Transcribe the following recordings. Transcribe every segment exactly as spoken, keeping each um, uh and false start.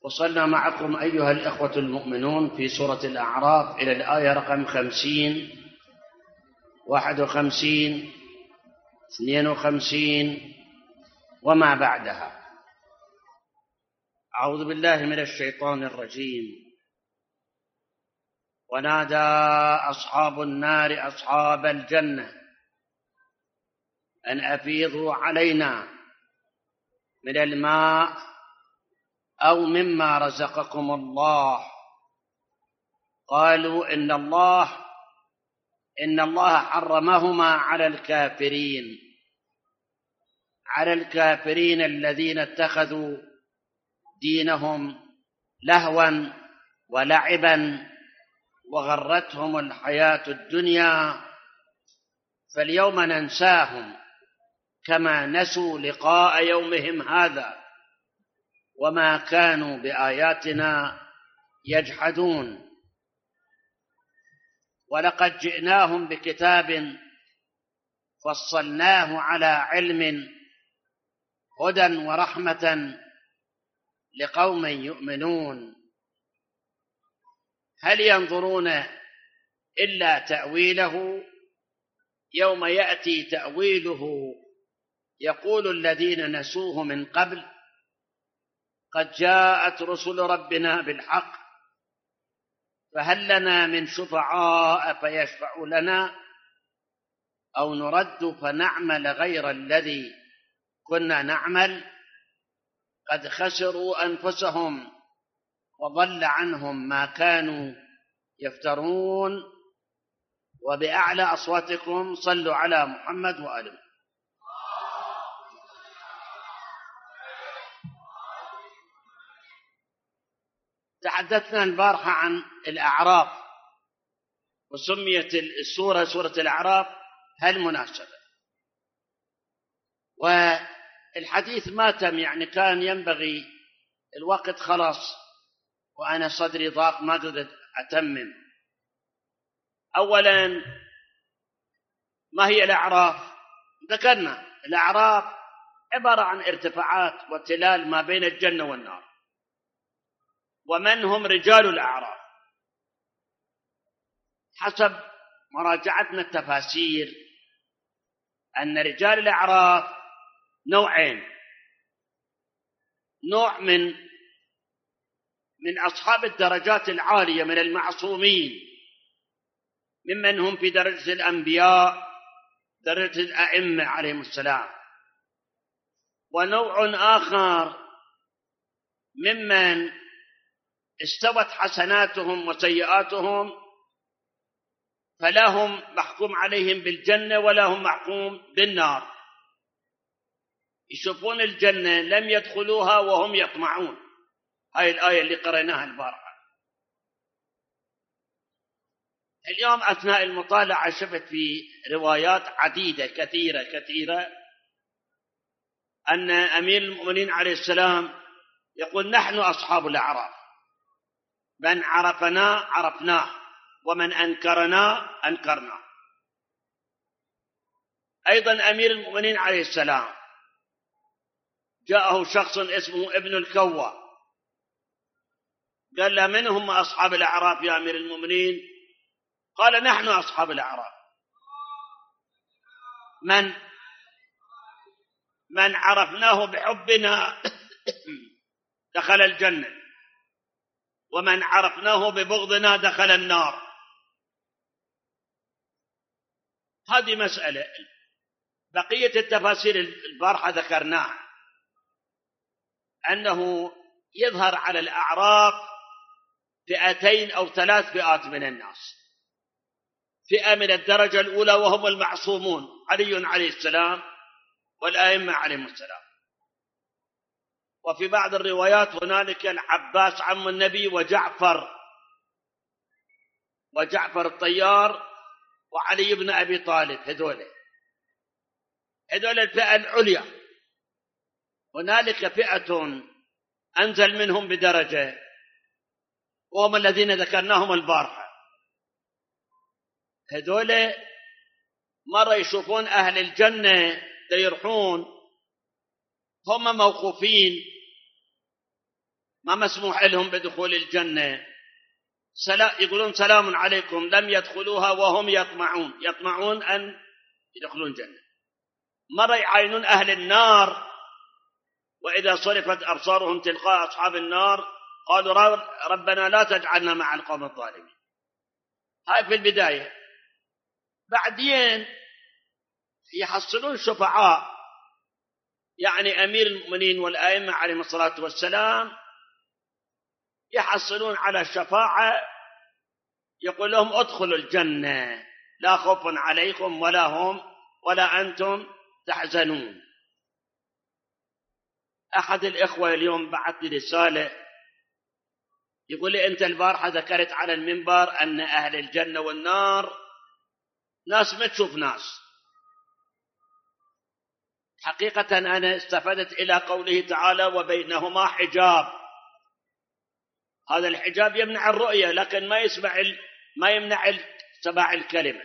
وصلنا معكم أيها الإخوة المؤمنون في سورة الأعراف إلى الآية رقم خمسين، واحد وخمسين، اثنين وخمسين وما بعدها. أعوذ بالله من الشيطان الرجيم. ونادى أصحاب النار أصحاب الجنة أن أفيضوا علينا من الماء أو مما رزقكم الله. قالوا إن الله إن الله حرمهما على الكافرين على الكافرين الذين اتخذوا دينهم لهوا ولعبا وغرتهم الحياة الدنيا، فاليوم ننساهم كما نسوا لقاء يومهم هذا وما كانوا بآياتنا يجحدون. ولقد جئناهم بكتاب فصلناه على علم هدى ورحمة لقوم يؤمنون. هل ينظرون إلا تأويله؟ يوم يأتي تأويله يقول الذين نسوه من قبل قد جاءت رسل ربنا بالحق فهل لنا من شفعاء فيشفعوا لنا أو نرد فنعمل غير الذي كنا نعمل. قد خسروا أنفسهم وضل عنهم ما كانوا يفترون. وبأعلى أصواتكم صلوا على محمد وآله. تحدثنا البارحة عن الأعراف وسميت السورة سورة الأعراف. هل مناسبة؟ والحديث ما تم، يعني كان ينبغي، الوقت خلاص وأنا صدري ضاق ما قدرت أتمم. أولا، ما هي الأعراف؟ ذكرنا الأعراف عبارة عن ارتفاعات وتلال ما بين الجنة والنار. ومن هم رجال الأعراف؟ حسب مراجعتنا التفاسير أن رجال الأعراف نوعين. نوع من من أصحاب الدرجات العالية من المعصومين ممن هم في درجة الأنبياء، درجة الأئمة عليهم السلام. ونوع آخر ممن استوت حسناتهم وسيئاتهم فلهم محكوم عليهم بالجنة ولا هم محكوم بالنار. يشوفون الجنة لم يدخلوها وهم يطمعون. هاي الآية اللي قرأناها البارحة. اليوم أثناء المطالعة شفت في روايات عديدة كثيرة كثيرة أن أمير المؤمنين عليه السلام يقول نحن أصحاب الأعراف، من عرفنا عرفناه ومن أنكرنا أنكرنا. أيضا أمير المؤمنين عليه السلام جاءه شخص اسمه ابن الكوى قال له من هم أصحاب الأعراف يا أمير المؤمنين؟ قال نحن أصحاب الأعراف. من من عرفناه بحبنا دخل الجنة، ومن عرفناه ببغضنا دخل النار. هذه مسألة. بقية التفاسير البارحة ذكرناها أنه يظهر على الأعراف فئتين أو ثلاث فئات من الناس. فئة من الدرجة الأولى وهم المعصومون، علي عليه السلام والآئمة عليهم السلام. وفي بعض الروايات هنالك العباس عم النبي وجعفر وجعفر الطيار وعلي بن أبي طالب. هذول هذول الفئة العليا. هنالك فئة أنزل منهم بدرجة وهم الذين ذكرناهم البارحة. هذول مرة يشوفون أهل الجنة يرحون هم موقوفين ما مسموح لهم بدخول الجنة، يقولون سلام عليكم، لم يدخلوها وهم يطمعون يطمعون أن يدخلون الجنة. مرة يعاينون أهل النار، وإذا صرفت أبصارهم تلقاء أصحاب النار قالوا ربنا لا تجعلنا مع القوم الظالمين. هاي في البداية. بعدين يحصلون شفعاء، يعني أمير المؤمنين والآئمة عليهم الصلاة والسلام يحصلون على الشفاعة، يقول لهم ادخلوا الجنة لا خوف عليكم ولا هم ولا أنتم تحزنون. أحد الإخوة اليوم بعث لي رسالة يقول لي أنت البارحة ذكرت على المنبر أن أهل الجنة والنار ناس ما تشوف ناس. حقيقة أنا استفدت إلى قوله تعالى وبينهما حجاب. هذا الحجاب يمنع الرؤية، لكن ما يسمع ما يمنع سماع الكلمة.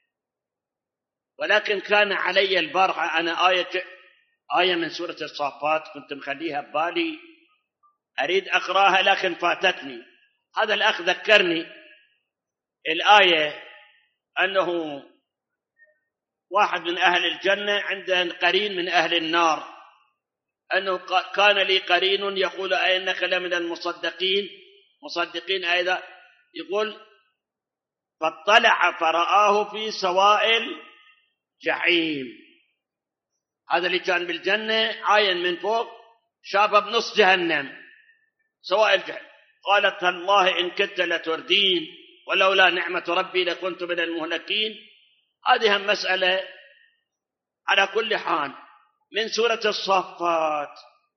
ولكن كان علي البارحة أنا آية آية من سورة الصافات كنت مخليها ببالي أريد أقرأها لكن فاتتني. هذا الأخ ذكرني الآية أنه واحد من أهل الجنة عنده قرين من أهل النار، أنه كان لي قرين يقول أئنك لمن المصدقين مصدقين أيضا، يقول فاطلع فرآه في سواء الجحيم. هذا اللي كان بالجنة عاين من فوق شافه بنص جهنم سواء الجحيم. قالت الله إن كنت لتردين ولولا نعمة ربي لكنت من المهلكين. هذه مسألة. على كل حال من سورة الصافات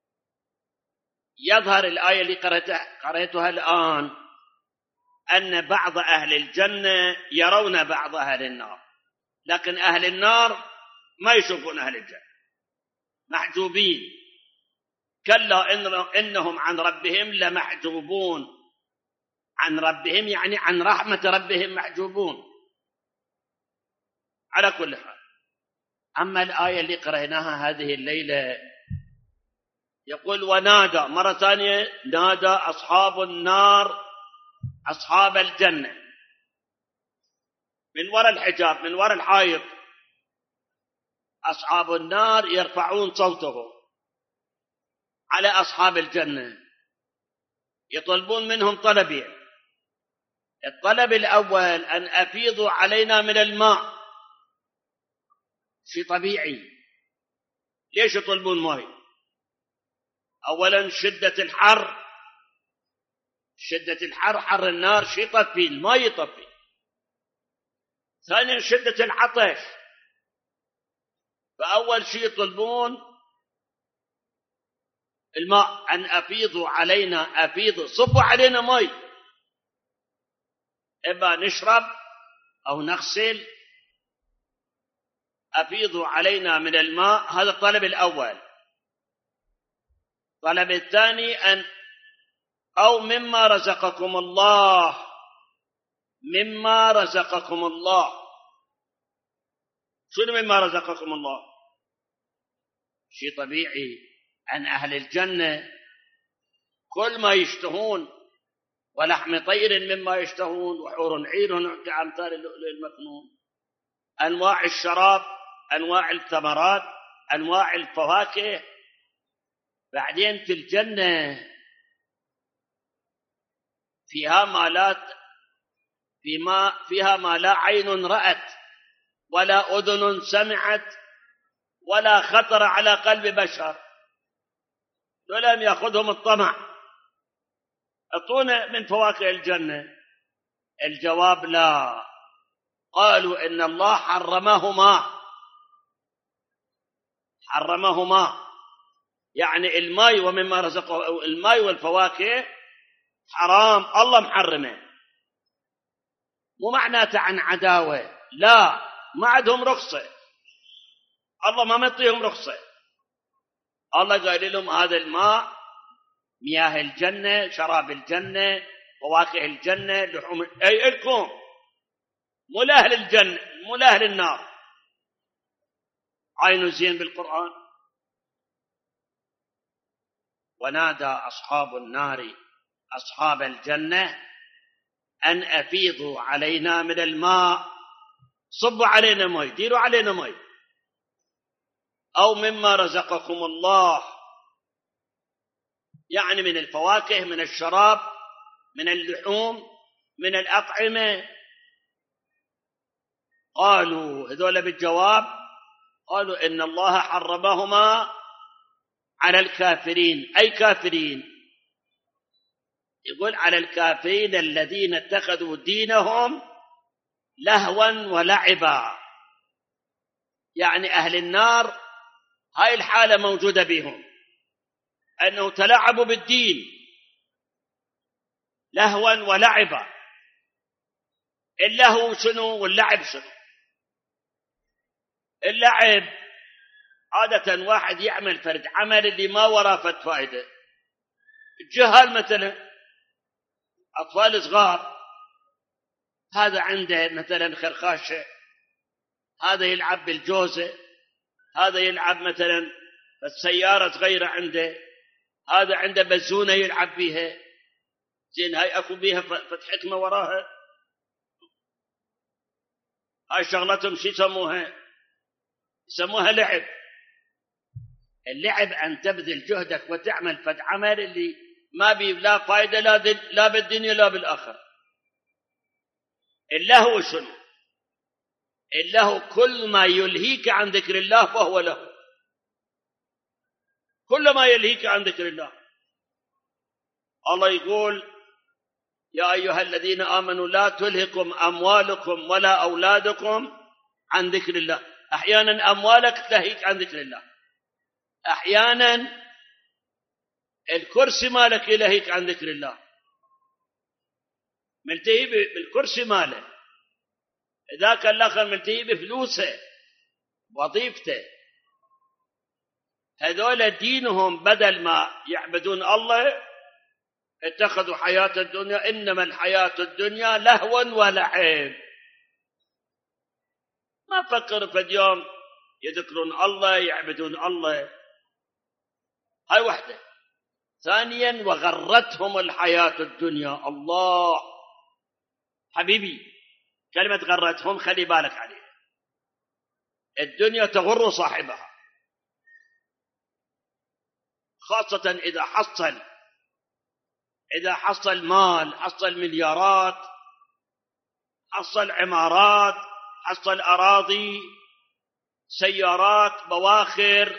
يظهر الآية اللي قرأتها الآن أن بعض أهل الجنة يرون بعض أهل النار، لكن أهل النار ما يشوفون أهل الجنة، محجوبين. كلا إنهم عن ربهم لمحجوبون. عن ربهم يعني عن رحمة ربهم محجوبون. على كل حال، أما الآية اللي قرأناها هذه الليلة يقول ونادى مرة ثانية نادى أصحاب النار أصحاب الجنة من وراء الحجاب من وراء الحائط. أصحاب النار يرفعون صوتهم على أصحاب الجنة، يطلبون منهم طلبين. الطلب الأول أن أفيضوا علينا من الماء. شيء طبيعي. ليش يطلبون ماء؟ أولا شدة الحر، شدة الحر حر النار شيء يطفي، الماء يطفي. ثانيا شدة العطش، فأول شيء يطلبون الماء. أن أفيضوا علينا، أفيضوا صبوا علينا ماء، إما نشرب أو نغسل. أفيضوا علينا من الماء، هذا الطلب الأول. الطلب الثاني أن أو مما رزقكم الله، مما رزقكم الله. شنو مما رزقكم الله؟ شيء طبيعي أن أهل الجنة كل ما يشتهون، ولحم طير مما يشتهون، وحور عين كأمثال اللؤلؤ المكنون، أنواع الشراب، أنواع الثمرات، أنواع الفواكه. بعدين في الجنة فيها ما لا فيما فيها ما لا عين رأت ولا أذن سمعت ولا خطر على قلب بشر. ولم يأخذهم الطمع. أعطونا من فواكه الجنة. الجواب لا. قالوا إن الله حرمهما، حرمهما يعني الماء ومما رزقه، الماء والفواكه حرام، الله محرمه. مو معناته عن عداوة، لا، ما عندهم رخصة، الله ما مطيهم رخصة. الله قال لهم هذا الماء مياه الجنة، شراب الجنة، فواكه الجنة، لحوم أي لكم، مو لأهل الجنة، مو لأهل النار. عينوا زين بالقرآن. ونادى أصحاب النار أصحاب الجنة أن أفيضوا علينا من الماء، صبوا علينا ماء، ديروا علينا ماء، أو مما رزقكم الله، يعني من الفواكه، من الشراب، من اللحوم، من الأطعمة. قالوا هذول بالجواب، قالوا إن الله حرمهما على الكافرين. أي كافرين؟ يقول على الكافرين الذين اتخذوا دينهم لهوا ولعبا، يعني أهل النار هاي الحالة موجودة بهم، أنه تلاعبوا بالدين لهوا ولعبا. اللهو شنو واللعب شنو؟ اللعب عادة واحد يعمل فرد عمل اللي ما وراه فد فائدة. الجهال مثلا أطفال صغار، هذا عنده مثلا خرخاشة، هذا يلعب بالجوزة، هذا يلعب مثلا السيارة صغيرة عنده، هذا عنده بزونة يلعب بيها. زين هاي أكو بيها فد حكمة وراها؟ هاي شغلتهم شو يسموها؟ يسموها لعب. اللعب أن تبذل جهدك وتعمل فد عمل اللي ما بيه لا فائدة لا بالدنيا لا بالآخرة. اللهو شنو؟ اللهو كل ما يلهيك عن ذكر الله فهو له، كل ما يلهيك عن ذكر الله. الله يقول يا أيها الذين آمنوا لا تلهكم أموالكم ولا أولادكم عن ذكر الله. أحيانا أموالك تلهيك عن ذكر الله، أحيانا الكرسي مالك يلهيك عن ذكر الله. ملتهي بالكرسي ماله، ذاك الآخر ملتهي بفلوسه وظيفته. هذول دينهم بدل ما يعبدون الله اتخذوا حياة الدنيا، إنما الحياة الدنيا لهوا ولعب. ما فكر في اليوم يذكرون الله يعبدون الله. هاي وحدة. ثانيا وغرتهم الحياة الدنيا. الله حبيبي، كلمة غرتهم خلي بالك عليها. الدنيا تغر صاحبها، خاصة إذا حصل إذا حصل مال، حصل مليارات، حصل عمارات، حصل أراضي، سيارات، بواخر.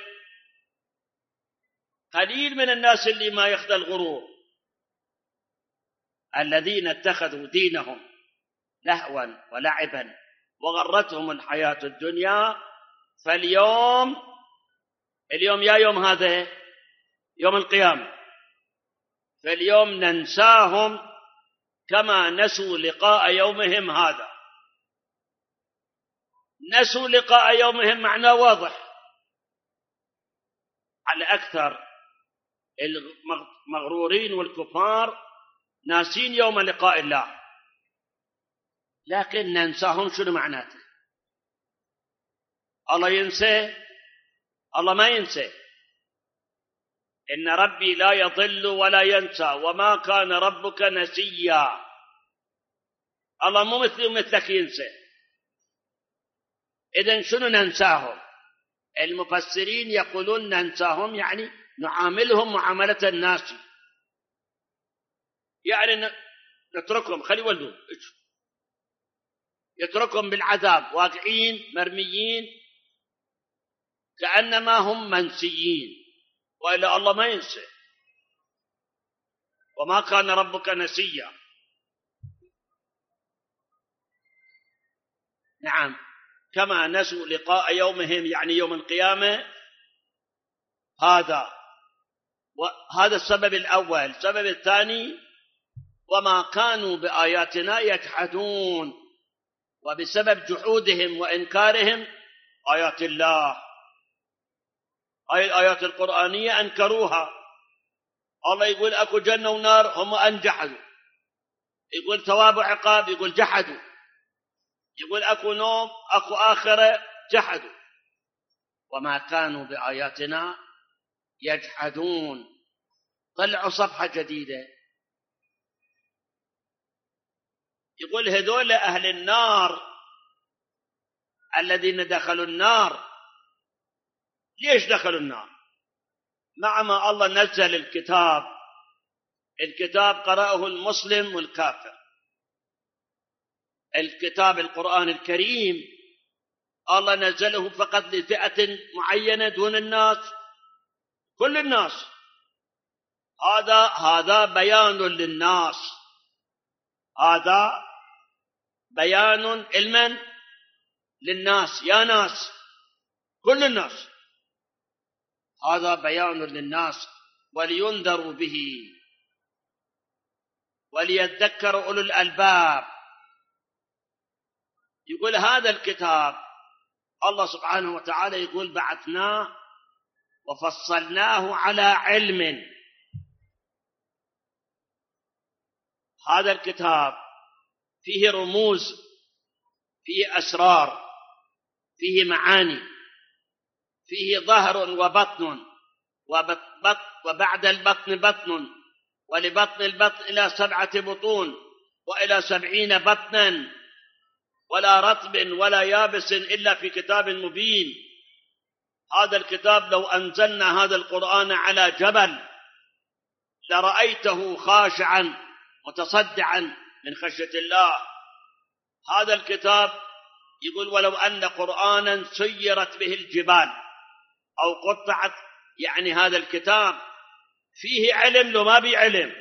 قليل من الناس اللي ما يخدع الغرور. الذين اتخذوا دينهم لهوا ولعبا وغرتهم الحياة الدنيا. فاليوم اليوم يا يوم هذا يوم القيامة، فاليوم ننساهم كما نسوا لقاء يومهم هذا. نسوا لقاء يومهم معناه واضح. على أكثر المغرورين والكفار ناسين يوم لقاء الله، لكن ننساهم شنو معناته؟ الله ينسى؟ الله ما ينسى. إن ربي لا يضل ولا ينسى وما كان ربك نسيا. الله مو مثلي ومثلك ينسى. إذن شنو ننساهم؟ المفسرين يقولون ننساهم يعني نعاملهم معاملة الناس، يعني نتركهم خلي يولدون، يتركهم بالعذاب واقعين مرميين كأنما هم منسيين. وإلا الله ما ينسى. وما كان ربك نسيا. نعم، كما نسوا لقاء يومهم يعني يوم القيامة. هذا وهذا السبب الأول. السبب الثاني وما كانوا بآياتنا يجحدون، وبسبب جحودهم وإنكارهم آيات الله، هاي الآيات القرآنية أنكروها. الله يقول أكو جنة ونار، هم أنجحدوا. يقول ثواب وعقاب، يقول جحدوا. يقول أكو نوم، أكو آخرة، جحدوا. وما كانوا بآياتنا يجحدون. طلعوا صفحة جديدة. يقول هذول أهل النار الذين دخلوا النار. ليش دخلوا النار؟ مع ما الله نزل الكتاب، الكتاب قرأه المسلم والكافر. الكتاب القرآن الكريم الله نزله فقط لفئة معينة دون الناس، كل الناس. هذا هذا بيان للناس، هذا بيان علما للناس، يا ناس كل الناس، هذا بيان للناس ولينذروا به وليذكر أولو الألباب. يقول هذا الكتاب الله سبحانه وتعالى يقول بعثناه وفصلناه على علم. هذا الكتاب فيه رموز، فيه أسرار، فيه معاني، فيه ظهر وبطن، وبعد البطن بطن، ولبطن البطن إلى سبعة بطون وإلى سبعين بطنا، ولا رطب ولا يابس إلا في كتاب مبين. هذا الكتاب لو أنزلنا هذا القرآن على جبل لرأيته خاشعا متصدعا من خشية الله. هذا الكتاب يقول ولو أن قرآنا سيرت به الجبال أو قطعت، يعني هذا الكتاب فيه علم لو ما بي علم.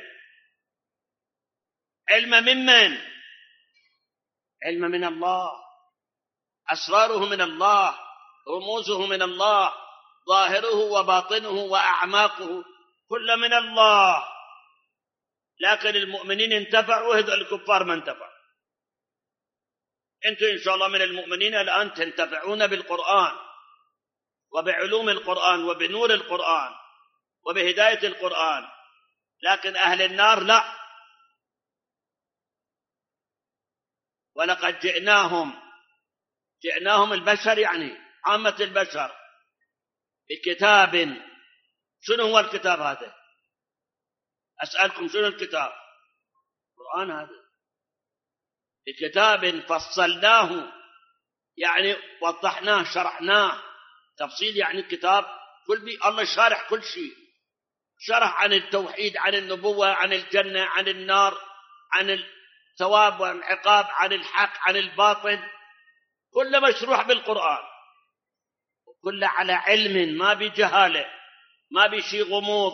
علم ممن؟ علم من الله، أسراره من الله، رموزه من الله، ظاهره وباطنه وأعماقه كل من الله. لكن المؤمنين انتفعوا، هذول الكفار ما انتفعوا. أنتم إن شاء الله من المؤمنين الآن تنتفعون بالقرآن وبعلوم القرآن وبنور القرآن وبهداية القرآن، لكن أهل النار لا. ولقد جئناهم جئناهم البشر، يعني عامة البشر، بكتاب. شنو هو الكتاب هذا؟ أسألكم شنو الكتاب؟ القرآن هذا. بكتاب فصلناه، يعني وضحناه شرحناه. تفصيل يعني الكتاب كل بي الله شارح كل شيء، شرح عن التوحيد، عن النبوة، عن الجنة، عن النار، عن الثواب والعقاب، عن الحق، عن الباطل، كل مشروح بالقرآن، كل على علم، ما بجهالة، ما بشي غموض،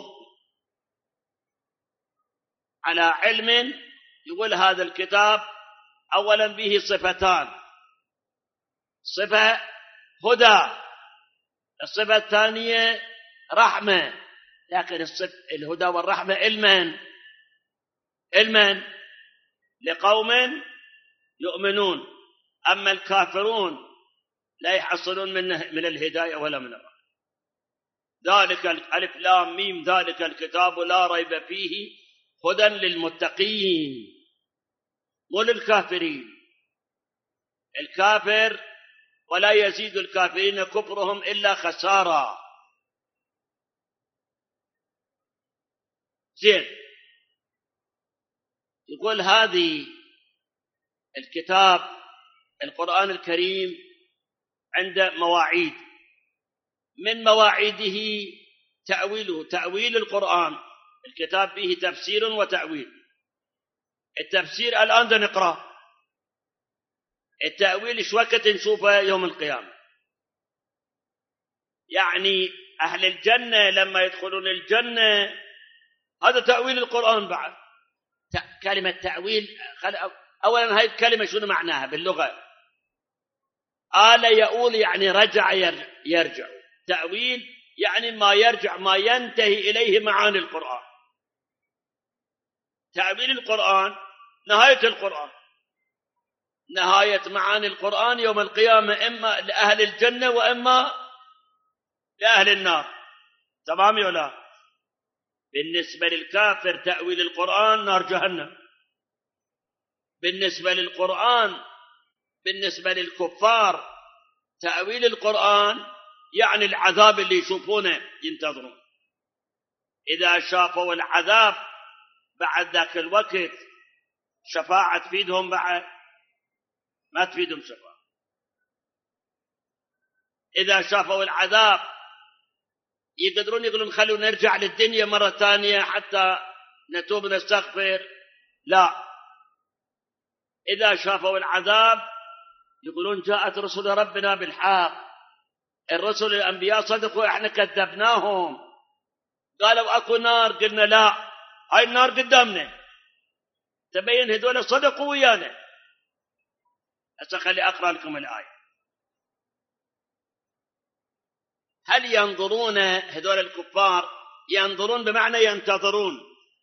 على علم. يقول هذا الكتاب أولا به صفتان: صفة هدى، الصفة الثانية رحمة. لكن الصفة الهدى والرحمة علما علما لقوم يؤمنون، أما الكافرون لا يحصلون من من الهداية ولا من الرحمة. ذلك الألف لام ميم ذلك الكتاب لا ريب فيه هدى للمتقين، مو للكافرين. الكافر ولا يزيد الكافرين كفرهم إلا خسارة. زين، يقول هذه الكتاب القرآن الكريم عند مواعيد، من مواعيده تأويله، تأويل القرآن. الكتاب فيه تفسير وتأويل. التفسير الآن ده نقرأ، التأويل إيش وقت نشوفه؟ يوم القيامة. يعني أهل الجنة لما يدخلون الجنة، هذا تأويل القرآن. بعد كلمة تأويل، أولا هاي الكلمة شنو معناها باللغة؟ آل يؤول، يعني رجع يرجع. تأويل يعني ما يرجع، ما ينتهي إليه معاني القرآن. تأويل القرآن نهاية القرآن، نهاية معاني القرآن يوم القيامة، إما لأهل الجنة وإما لأهل النار. تمام ولا لا؟ بالنسبة للكافر تأويل القرآن نار جهنم. بالنسبة للقرآن بالنسبة للكفار تأويل القرآن يعني العذاب اللي يشوفونه ينتظرون. إذا شافوا العذاب بعد ذاك الوقت شفاعة تفيدهم بعد؟ ما تفيدهم شفاعة. إذا شافوا العذاب يقدرون يقولون خلوا نرجع للدنيا مرة ثانية حتى نتوب ونستغفر؟ لا. إذا شافوا العذاب يقولون جاءت رسل ربنا بالحق، الرسل الأنبياء صدقوا، احنا كذبناهم، قالوا أكو نار، قلنا لا، هاي النار قدامنا، تبين هذول صدقوا ويانا. هسه خلي أقرأ لكم الآية. هل ينظرون هذول الكفار؟ ينظرون بمعنى ينتظرون.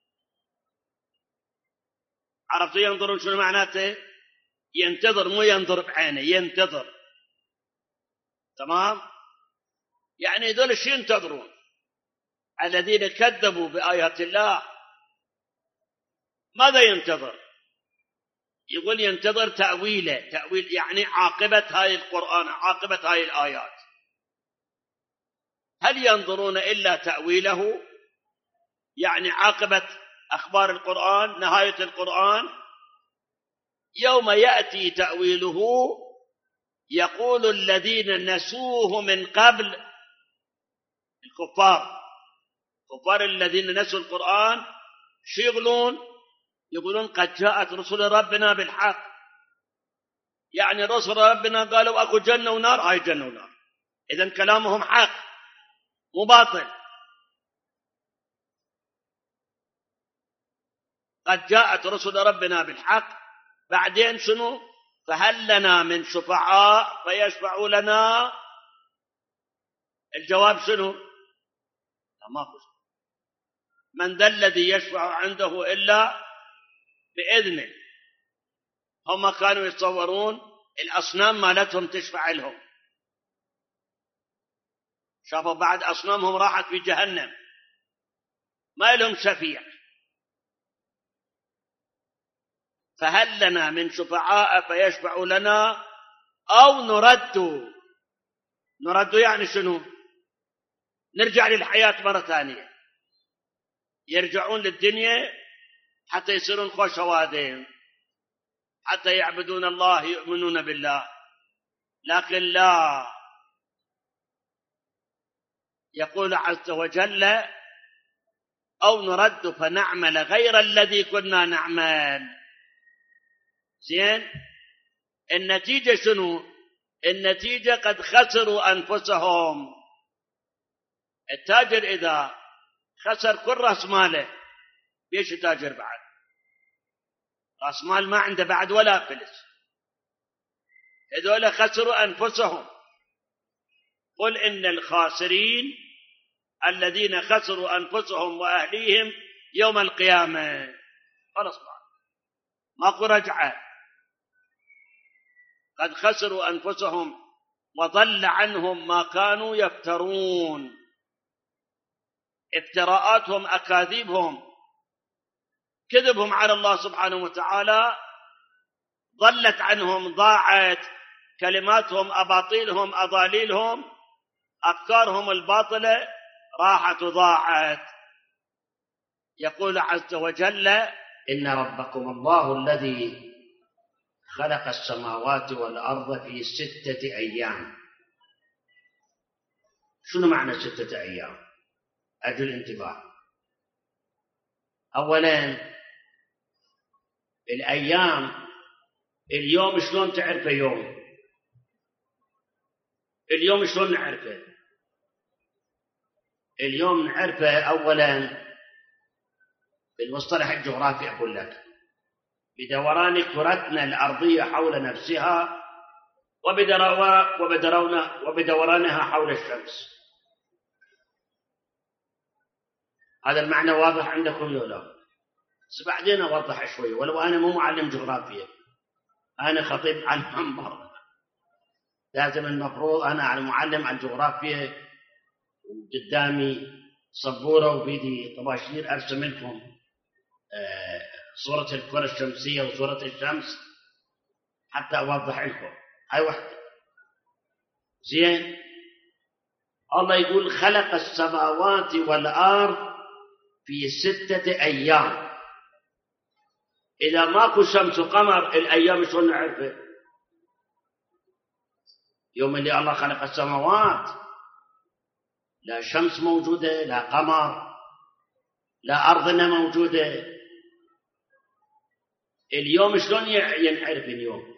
عرفتوا ينظرون شنو معناته؟ ينتظر، مو ينظر بعينه، ينتظر. تمام؟ يعني هذول شو ينتظرون؟ الذين كذبوا بآيات الله ماذا ينتظر؟ يقول ينتظر تأويله، تأويل يعني عاقبة هاي القرآن، عاقبة هاي الآيات. هل ينظرون إلا تأويله؟ يعني عاقبة أخبار القرآن، نهاية القرآن. يوم يأتي تأويله يقول الذين نسوه من قبل، الكفار، الكفار الذين نسوا القرآن شو يقولون؟ يقولون قد جاءت رسل ربنا بالحق، يعني رسل ربنا قالوا أكو جنة ونار، هاي جنة ونار، إذن كلامهم حق مو باطل. قد جاءت رسل ربنا بالحق، بعدين شنو؟ فهل لنا من شفعاء فيشفعوا لنا؟ الجواب شنو؟ لا، ماكو. من ذا الذي يشفع عنده إلا بإذنه. هم كانوا يتصورون الأصنام مالتهم تشفع لهم، شافوا بعد أصنامهم راحت في جهنم، ما لهم شفيع. فهل لنا من شفعاء فيشفعوا لنا أو نرد؟ نرد يعني شنو؟ نرجع للحياة مرة ثانية، يرجعون للدنيا حتى يصيرون خوشوادين، حتى يعبدون الله، يؤمنون بالله. لكن لا، يقول عز وجل أو نرد فنعمل غير الذي كنا نعمل. زين، النتيجة شنو؟ النتيجة قد خسروا أنفسهم. التاجر إذا خسر كل رأس ماله بيش تاجر بعد؟ رأس مال ما عنده بعد ولا فلس. هذول خسروا أنفسهم. قل إن الخاسرين الذين خسروا أنفسهم وأهليهم يوم القيامة. خلاص ماكو رجعة. قد خسروا أنفسهم وضل عنهم ما كانوا يفترون. افتراءاتهم، أكاذيبهم، كذبهم على الله سبحانه وتعالى ضلت عنهم، ضاعت. كلماتهم، أباطيلهم، أضاليلهم، أفكارهم الباطلة راحت وضاعت. يقول عز وجل إن ربكم الله الذي خلق السماوات والأرض في ستة أيام. شنو معنى ستة أيام؟ أجل الانتباه. أولا الأيام، اليوم شلون تعرفه يوم؟ اليوم شلون نعرفه؟ اليوم نعرفه أولا بالمصطلح الجغرافي. أقول لك بدوران كرتنا الأرضية حول نفسها وبدورانها حول الشمس. هذا المعنى واضح عندكم ولا لا؟ بس بعدين أوضح شوي، ولو أنا مو معلم جغرافيا، أنا خطيب على المنبر، لازم المفروض أنا على معلم على الجغرافيا، وقدامي سبورة وبيدي طباشير أرسم لكم صورة الكرة الشمسية وصورة الشمس حتى أوضح لكم. هاي واحدة. زين، الله يقول خلق السماوات والأرض في ستة أيام. إذا ماكو شمس وقمر الأيام شلون نعرفه؟ يوم اللي الله خلق السماوات لا شمس موجودة، لا قمر، لا أرضنا موجودة. اليوم شلون ينعرف اليوم؟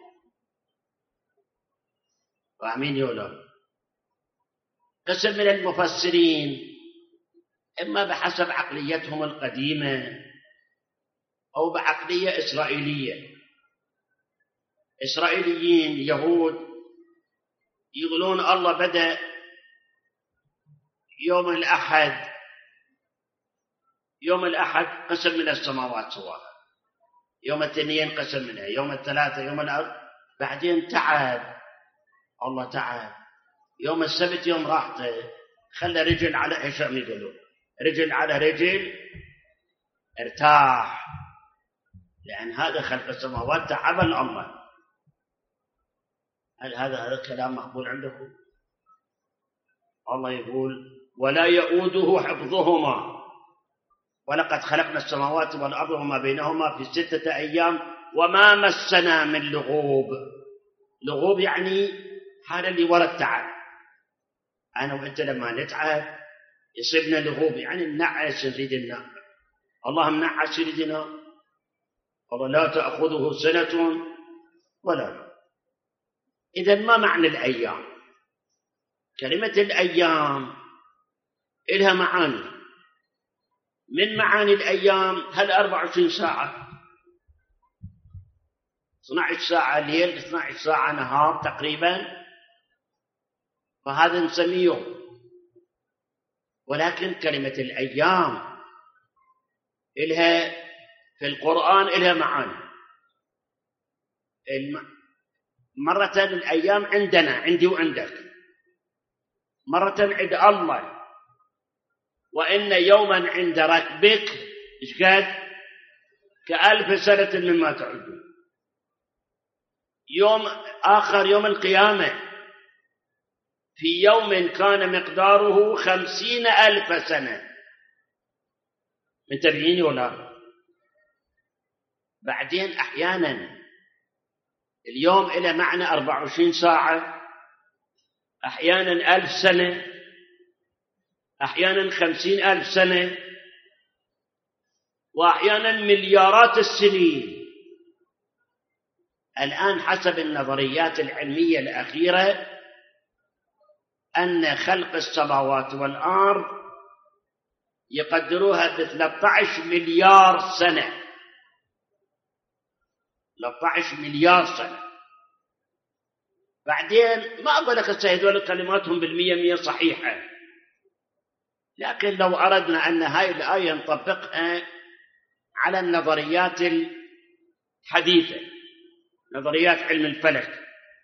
فاهمين يولا؟ قسم من المفسرين إما بحسب عقليتهم القديمة أو بعقلية إسرائيلية. إسرائيليين يهود يقولون الله بدأ يوم الأحد، يوم الأحد قسم من السماوات سواء، يوم الاثنين قسم منها، يوم الثلاثة، يوم الأرض، بعدين تعب الله تعب يوم السبت يوم راحته، خلى رجل على هشام يقولون رجل على رجل ارتاح، لأن هذا خلق السماوات تعب الله. هل هذا هذا الكلام مقبول عندكم؟ الله يقول ولا يؤوده حفظهما ولقد خلقنا السماوات والأرض وما بينهما في ستة أيام وما مسنا من لغوب. لغوب يعني هذا اللي ورا التعب. أنا وأنت لما نتعب يصيبنا لغوب، يعني ننعس نريد ننام. الله منعس يريدنا، الله لا تأخذه سنة ولا نوم. إذن ما معنى الأيام؟ كلمة الأيام إلها معاني. من معاني الأيام هل أربع وعشرين ساعة، اثنتي عشرة ساعة ليل، اثنتي عشرة ساعة نهار تقريبا، فهذا نسميه يوم. ولكن كلمة الأيام إلها في القرآن إلها معاني. مرة الأيام عندنا عندي وعندك، مرة عند الله، وإن يوما عند ركبك إيش قد كألف سنة مما تعدون. يوم آخر يوم القيامة في يوم كان مقداره خمسين ألف سنة. متابعيني ولا؟ بعدين أحيانا اليوم إلى معنى أربع وعشرين ساعة، أحيانا ألف سنة، أحيانا خمسين ألف سنة، وأحيانا مليارات السنين. الآن حسب النظريات العلمية الأخيرة أن خلق السماوات والأرض يقدروها ب ثلاثة عشر مليار سنة. ثلاثة عشر مليار سنة. بعدين ما أقول لك هذول كلماتهم بالمية مية صحيحة، لكن لو أردنا أن هاي الآية نطبقها على النظريات الحديثة، نظريات علم الفلك،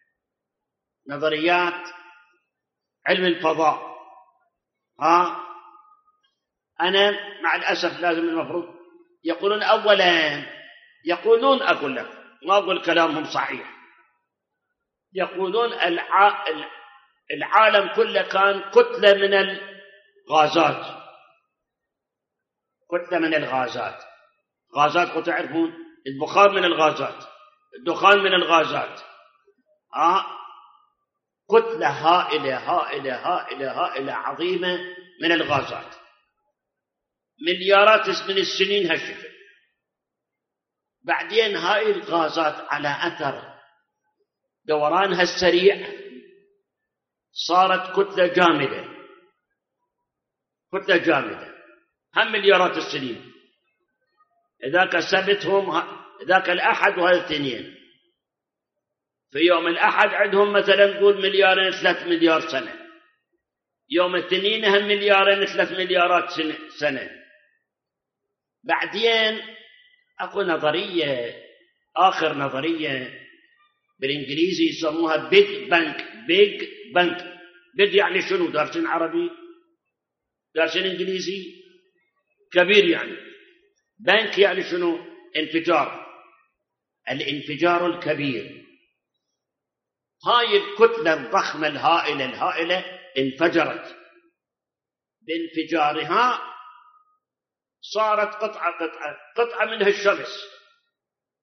نظريات علم الفضاء، ها أنا مع الأسف لازم المفروض يقولون أولا، يقولون أقول لك ما أقول كلامهم صحيح، يقولون العالم كله كان كتلة من الغازات، كتلة من الغازات. غازات تعرفون البخار من الغازات، الدخان من الغازات، آه كتلة هائلة هائلة هائلة هائلة عظيمة من الغازات، مليارات من السنين هالشكل. بعدين هاي الغازات على أثر دورانها السريع صارت كتلة جامدة، كتلة جامدة هم مليارات السنين. ذاك سبتهم ذاك الأحد وهذا الاثنين، في يوم الأحد عندهم مثلا نقول مليارين ثلاث مليار سنة، يوم الاثنين هم مليارين ثلاث مليارات سنة. بعدين أكو نظرية، آخر نظرية بالإنجليزي يسموها بيج بانك. بيج بانك بيج يعني شنو؟ دارسين عربي؟ دارسين إنجليزي؟ كبير يعني. بانك يعني شنو؟ انفجار، الانفجار الكبير. هاي الكتلة الضخمة الهائلة الهائلة انفجرت، بانفجارها صارت قطعة قطعة قطعة منها الشمس،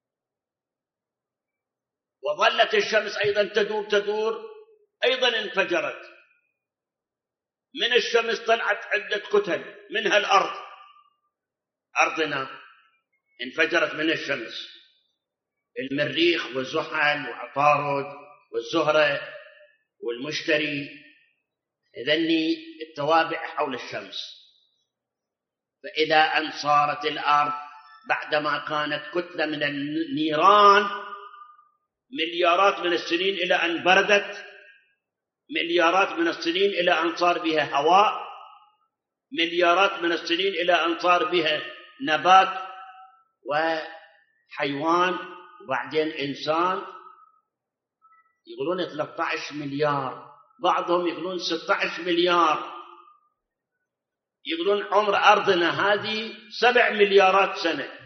وظلت الشمس أيضا تدور تدور أيضا انفجرت. من الشمس طلعت عدة كتل، منها الأرض، أرضنا انفجرت من الشمس، المريخ وزحل وعطارد والزهرة والمشتري، ذني التوابع حول الشمس. فإذا أن صارت الأرض بعدما كانت كتلة من النيران مليارات من السنين إلى أن بردت، مليارات من السنين إلى أن صار بها هواء، مليارات من السنين إلى أن صار بها نبات وحيوان وبعدين إنسان، يقولون ثلاثة عشر مليار، بعضهم يقولون ستة عشر مليار، يقولون عمر أرضنا هذه سبع مليارات سنة،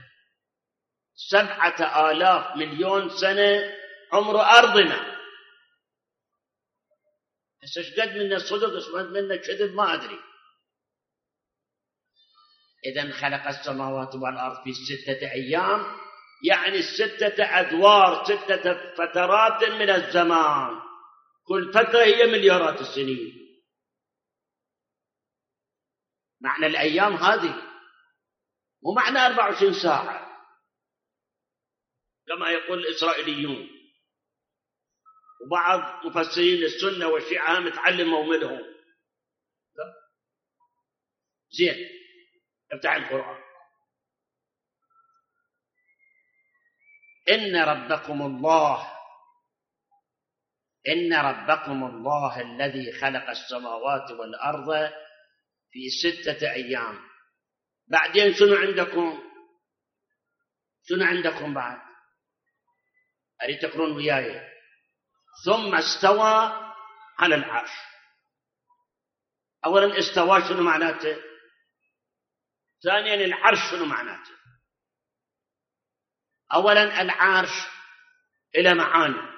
سبعة آلاف مليون سنة عمر أرضنا. بس ايش قد منا صدق ايش قد منا كذب ما أدري. إذن خلق السماوات والأرض في ستة أيام، يعني ستة أدوار، ستة فترات من الزمان، كل فترة هي مليارات السنين. معنى الأيام هذه ومعنى أربع وعشرين ساعة كما يقول الإسرائيليون، وبعض مفسرين السنة والشيعة متعلموا منهم. زين، افتح القرآن. إن ربكم الله إن ربكم الله الذي خلق السماوات والأرض في ستة أيام. بعدين شنو عندكم؟ شنو عندكم بعد؟ أريد تقرون وياي. ثم استوى على العرش. أولا استوى شنو معناته؟ ثانيا العرش شنو معناته؟ أولا العرش إلى معاني.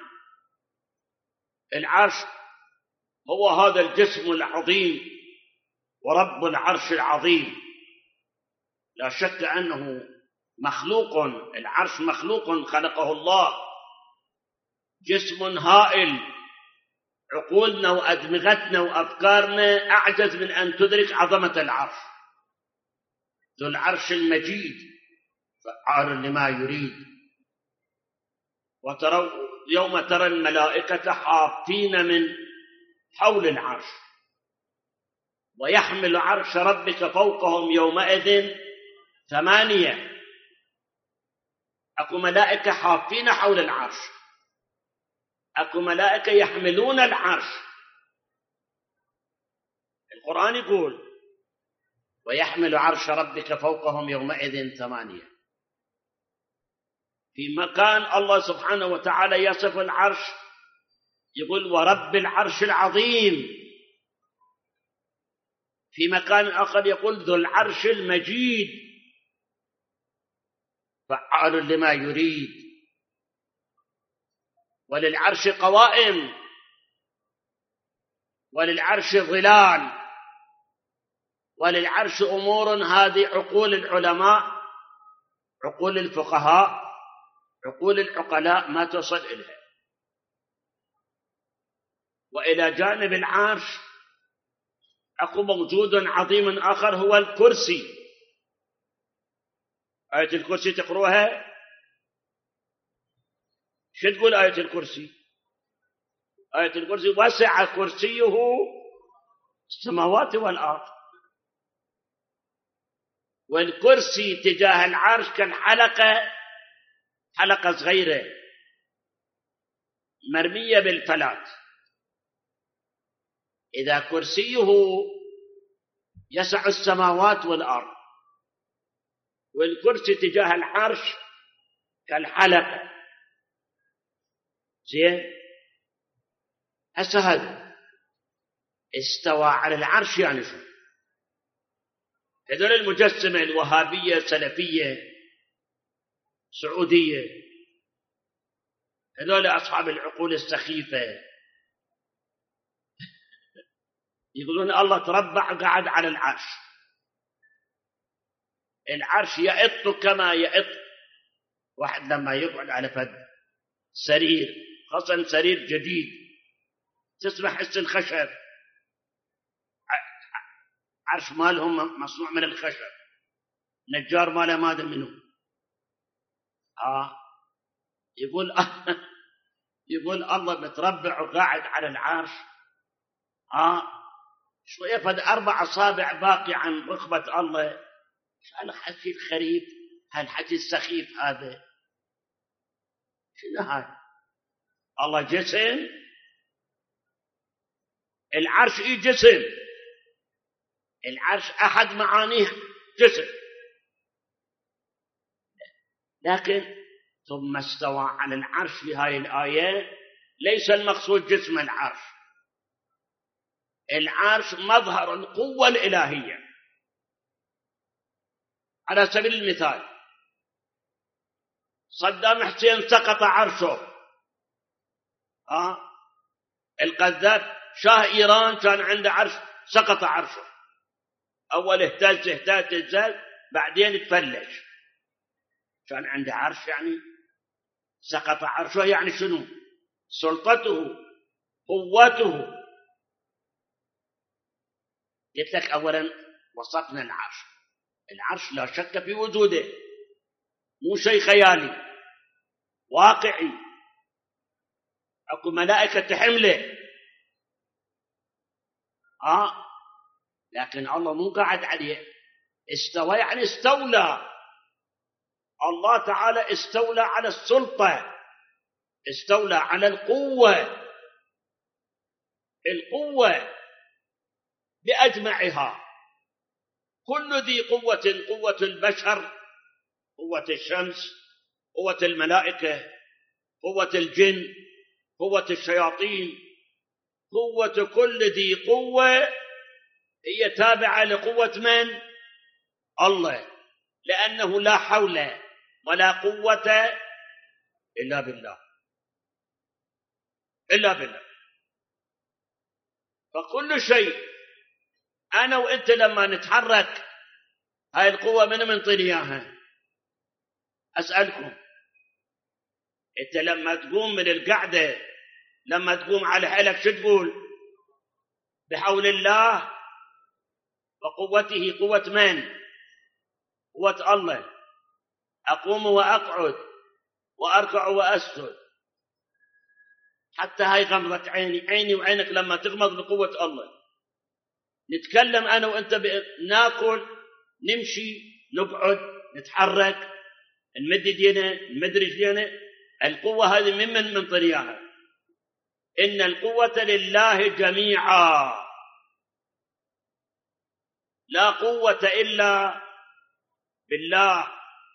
العرش هو هذا الجسم العظيم ورب العرش العظيم، لا شك أنه مخلوق، العرش مخلوق خلقه الله، جسم هائل، عقولنا وأدمغتنا وأفكارنا أعجز من أن تدرك عظمة العرش. ذو العرش المجيد فعال لما يريد. وترى يوم ترى الملائكة حافين من حول العرش ويحمل عرش ربك فوقهم يومئذ ثمانية. أكو ملائكة حافين حول العرش، أكو ملائكة يحملون العرش. القرآن يقول ويحمل عرش ربك فوقهم يومئذ ثمانية. في مكان الله سبحانه وتعالى يصف العرش يقول ورب العرش العظيم، في مكان آخر يقول ذو العرش المجيد فعال لما يريد. وللعرش قوائم، وللعرش ظلال، وللعرش أمور هذه عقول العلماء، عقول الفقهاء، عقول العقلاء ما تصل إليها. وإلى جانب العرش أكو موجود عظيم آخر هو الكرسي. آية الكرسي تقروها؟ شو تقول آية الكرسي؟ آية الكرسي وسع كرسيه السماوات والأرض. والكرسي تجاه العرش كالحلقة، حلقة صغيرة مرمية بالفلات. إذا كرسيه يسع السماوات والأرض والكرسي تجاه العرش كالحلقة. زين، هسه هذا استوى على العرش يعني شو؟ هذول المجسمة الوهابية السلفية سعودية، هذول أصحاب العقول السخيفة، يقولون الله تربع قاعد على العرش. العرش يئط كما يئط واحد لما يقعد على فد سرير خاصة سرير جديد تسمع حس الخشب، عرش مالهم مصنوع من الخشب، نجار ماله ما ادري منه. آه يقول يقول الله متربع وقاعد على العرش، آه شوية فد أربع أصابع باقي عن رقبة الله. هذا حكي الخريف، هالحكي السخيف هذا شنو هذا؟ الله جسم، العرش إيه جسم، العرش أحد معانيه جسم، لكن ثم استوى على العرش في هذه الآية ليس المقصود جسم العرش، العرش مظهر القوة الإلهية. على سبيل المثال صدام حسين سقط عرشه، آه القذافي شاه إيران كان عنده عرش سقط عرشه، أول اهتز اهتز اهتز بعدين تفلش، كان عنده عرش يعني سقط عرشه، يعني شنو؟ سلطته قوته. قلت لك أولا وصفنا العرش، العرش لا شك في وجوده، مو شيء خيالي واقعي، أكو ملائكة تحمله، آه لكن الله مو قاعد عليه. استوى يعني استولى، الله تعالى استولى على السلطة، استولى على القوة، القوة بأجمعها، كل ذي قوة، قوة البشر، قوة الشمس، قوة الملائكة، قوة الجن، قوة الشياطين، قوة كل ذي قوة هي تابعة لقوة من؟ الله، لأنه لا حول ولا قوة إلا بالله، إلا بالله. فكل شيء أنا وإنت لما نتحرك هاي القوة من من طريقها؟ أسألكم، أنت لما تقوم من القعدة، لما تقوم على حيلك شو تقول؟ بحول الله وقوته. قوة من؟ قوة الله. أقوم وأقعد وأركع وأسجد، حتى هاي غمضة عيني، عيني وعينك لما تغمض بقوة الله. نتكلم أنا وأنت، ناكل، نمشي، نقعد، نتحرك، نمد يدينا، نمد رجلينا، القوة هذه من من من طريقها. إن القوة لله جميعا، لا قوة إلا بالله.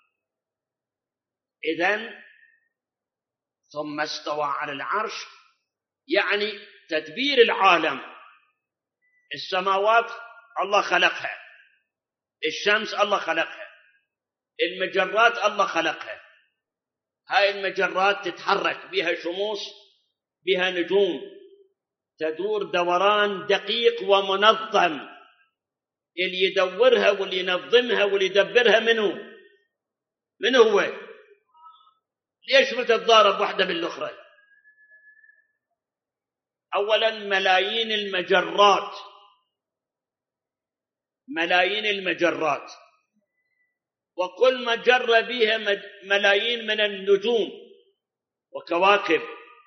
إذن ثم استوى على العرش يعني تدبير العالم. السماوات الله خلقها، الشمس الله خلقها، المجرات الله خلقها، هاي المجرات تتحرك، بها شموس، بها نجوم، تدور دوران دقيق ومنظم. اللي يدورها واللي ينظمها واللي يدبرها منه من هو؟ ليش بتتضارب واحدة بالأخرى؟ أولا ملايين المجرات، ملايين المجرات، وكل مجرة بها ملايين من النجوم وكواكب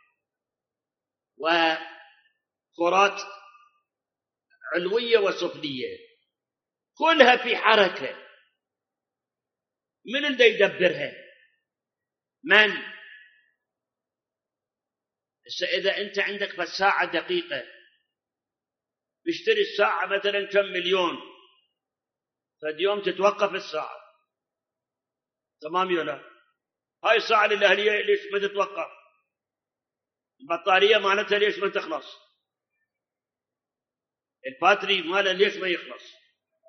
وكرات علوية وسفلية، كلها في حركة. من اللي يدبرها؟ من؟ إذا أنت عندك بس ساعة دقيقة، بيشتري الساعة مثلا كم مليون، فاليوم تتوقف الساعة، تمام ولا؟ هاي الساعة الأهلية ليش ما تتوقف؟ البطارية مالتها ليش ما تخلص؟ الباتري مالها ليش ما يخلص؟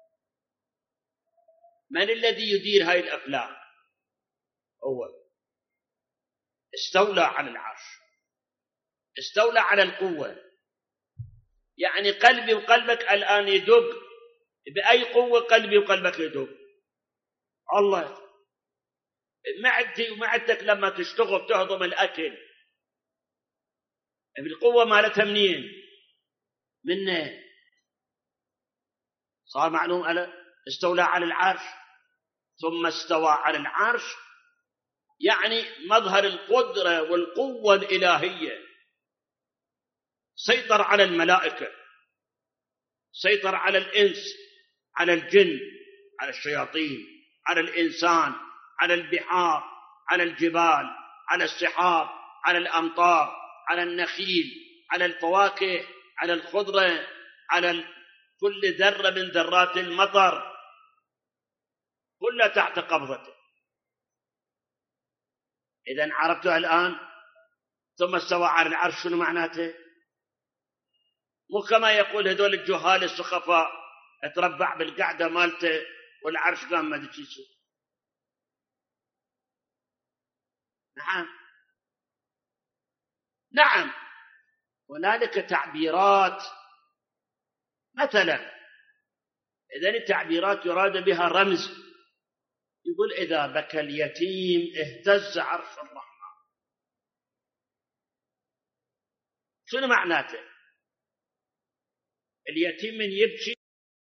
من الذي يدير هاي الأفلاك؟ هو. استولى على العرش، استولى على القوة. يعني قلبي وقلبك الآن يدق، بأي قوة قلبي وقلبك يدق؟ الله. معدتي ومعدتك لما تشتغل تهضم الأكل، القوة مالتها منين؟ منه صار معلوم على استولى على العرش ثم استوى على العرش، يعني مظهر القدرة والقوة الإلهية. سيطر على الملائكة، سيطر على الإنس، على الجن، على الشياطين، على الإنسان، على البحار، على الجبال، على السحاب، على الأمطار، على النخيل، على الفواكه، على الخضرة، على كل ذرة من ذرات المطر، كلها تحت قبضته. إذن عرفتها الآن؟ ثم استوى على العرش، شنو معناته؟ مو كما يقول هذول الجهال السخفاء اتربع بالقعدة مالته والعرش قام ما تجيسه. نعم نعم، هنالك تعبيرات، مثلا إذن التعبيرات يراد بها رمز، يقول إذا بكى اليتيم اهتز عرش الرحمن. شنو معناته؟ اليتيم من يبكي